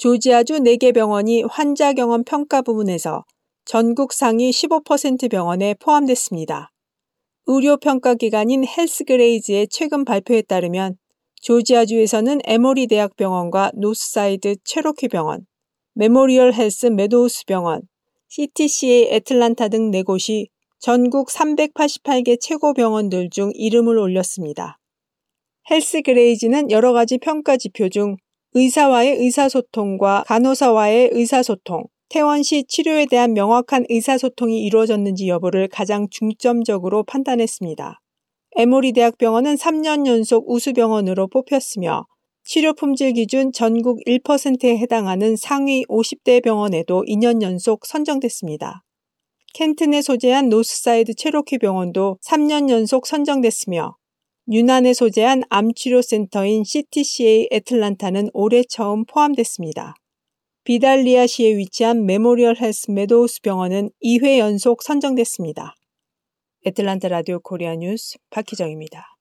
조지아주 4개 병원이 환자 경험 평가 부문에서 전국 상위 15% 병원에 포함됐습니다. 의료평가기관인 헬스그레이즈의 최근 발표에 따르면 조지아주에서는 에모리 대학병원과 노스사이드 체로키 병원, 메모리얼 헬스 메도우스 병원, CTCA 애틀란타 등 4곳이 전국 388개 최고 병원들 중 이름을 올렸습니다. 헬스그레이즈는 여러 가지 평가 지표 중 의사와의 의사소통과 간호사와의 의사소통, 퇴원 시 치료에 대한 명확한 의사소통이 이루어졌는지 여부를 가장 중점적으로 판단했습니다. 에모리 대학병원은 3년 연속 우수병원으로 뽑혔으며 치료 품질 기준 전국 1%에 해당하는 상위 50대 병원에도 2년 연속 선정됐습니다. 켄튼에 소재한 노스사이드 체로키 병원도 3년 연속 선정됐으며 유난에 소재한 암치료센터인 CTCA 애틀란타는 올해 처음 포함됐습니다. 비달리아시에 위치한 메모리얼 헬스 메도우스 병원은 2회 연속 선정됐습니다. 애틀란타 라디오 코리아 뉴스 박희정입니다.